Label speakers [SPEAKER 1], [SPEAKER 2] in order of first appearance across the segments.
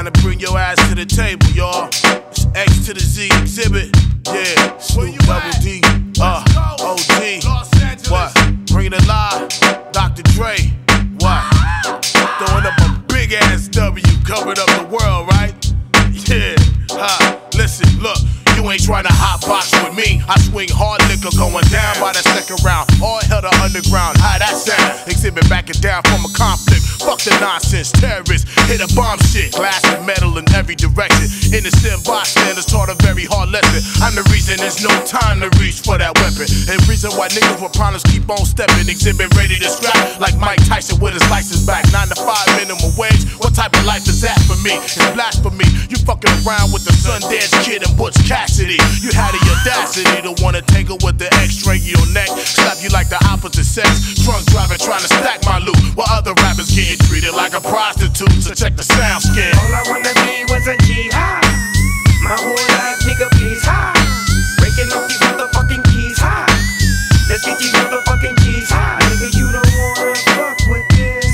[SPEAKER 1] time to bring your ass to the table, y'all. It's X to the Z exhibit. Yeah, Snoop Double D, OG. What? Bring it alive, Dr. Dre. What? Throwing up a big ass W, covered up the world, right? Yeah, listen, look. You ain't tryna hotbox with me. I swing hard liquor going down by the second round. All hell to underground. How that sound? Exhibit backing down from a conflict. Fuck the nonsense. Terrorists hit a bomb shit. Glass and metal in every direction. Innocent bystanders taught a very hard lesson. I'm the reason there's no time to reach for that weapon. And reason why niggas with problems keep on stepping. Exhibit ready to scrap like Mike Tyson with his license back. 9 to 5 minimum wage. What type of life is that for me? It's blasphemy. You fucking around with the Sundance Kid and Butch Cassidy. You had the audacity to wanna tangle with the X-ray your neck, slap you like the opposite sex. Drunk driving trying to stack my loot, while other rappers getting treated like a prostitute. So check the sound scan.
[SPEAKER 2] All I wanna be was a jihad. My whole life, nigga, please high. Breaking off these motherfucking keys high. Let's get these motherfucking keys high. Nigga, you don't wanna fuck with this.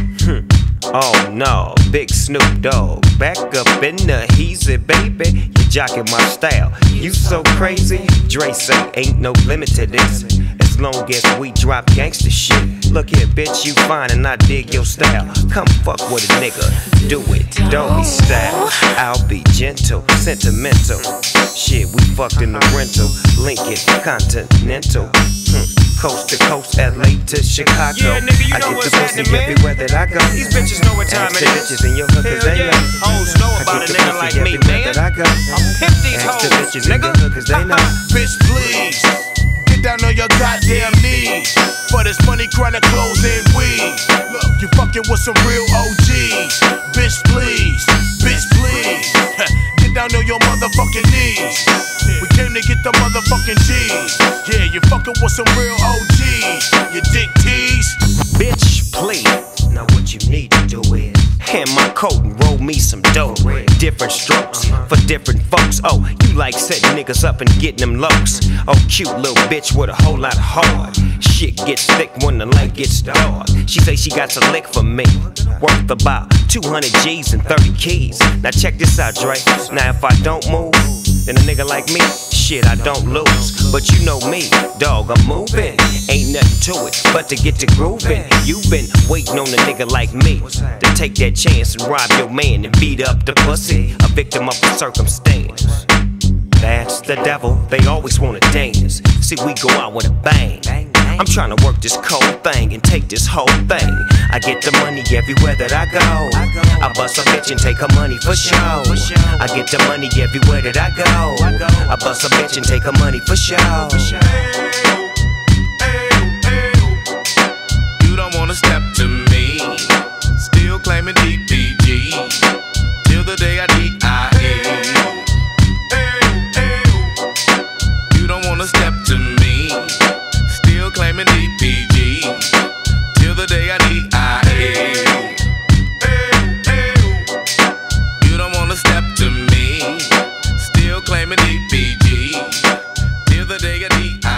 [SPEAKER 3] Oh no, Big Snoop Dogg, back up in the heezy, baby. You jocking my style, you so crazy. Dre say ain't no limit to this, as long as we drop gangsta shit. Look here, bitch, you fine and I dig your style. Come fuck with a nigga, do it, don't be style. I'll be gentle, sentimental. Shit, we fucked in the rental, Lincoln Continental. Coast to coast, LA to Chicago.
[SPEAKER 2] Yeah, nigga, you know
[SPEAKER 3] I get
[SPEAKER 2] what's
[SPEAKER 3] the pussy
[SPEAKER 2] happening, man.
[SPEAKER 3] everywhere that I go.
[SPEAKER 2] These bitches know what time
[SPEAKER 3] Ask
[SPEAKER 2] it
[SPEAKER 3] the
[SPEAKER 2] is.
[SPEAKER 3] bitches in your hood, cause
[SPEAKER 2] Hell
[SPEAKER 3] they
[SPEAKER 2] yeah.
[SPEAKER 3] know.
[SPEAKER 2] Hoes know about a nigga like me, man.
[SPEAKER 3] That I go.
[SPEAKER 2] I'm pimp these
[SPEAKER 3] Ask the
[SPEAKER 2] hoes,
[SPEAKER 3] bitches in
[SPEAKER 2] nigga.
[SPEAKER 3] your hood, cause they know.
[SPEAKER 1] Bitch, please, get down on your goddamn knees. For this money, chronic clothes and weed. Look, you fucking with some real OGs. Bitch, please, bitch, please. Get down on your motherfucking knees. We came to get the motherfucking G's. Yeah, you fucking with some real OGs. You dick tease.
[SPEAKER 3] Bitch, please. Now what you need to do is hand my coat and roll me some dough. Different strokes for different folks. Oh, you like setting niggas up and getting them locs. Oh, cute little bitch with a whole lot of heart. Shit gets thick when the light gets dark. She say she got a lick for me, worth about 200 G's and 30 keys. Now check this out, Dre. Now if I don't move, then a nigga like me, shit, I don't lose. But you know me, dog, I'm moving. Ain't nothing to it but to get to grooving. You've been waiting on a nigga like me to take that chance and rob your man and beat up the pussy, a victim of the circumstance. That's the devil, they always wanna dance. See, we go out with a bang. I'm trying to work this cold thing and take this whole thing. I get the money everywhere that I go. I bust a bitch and take her money for show. I get the money everywhere that I go. I bust a bitch and take her money for show.
[SPEAKER 1] You don't wanna step to me, still claiming DPG, till the day I DIE. You don't wanna step to me, still claiming DPG, till the day I DIE. You don't wanna step to me, still claiming DPG, till the day I DIE.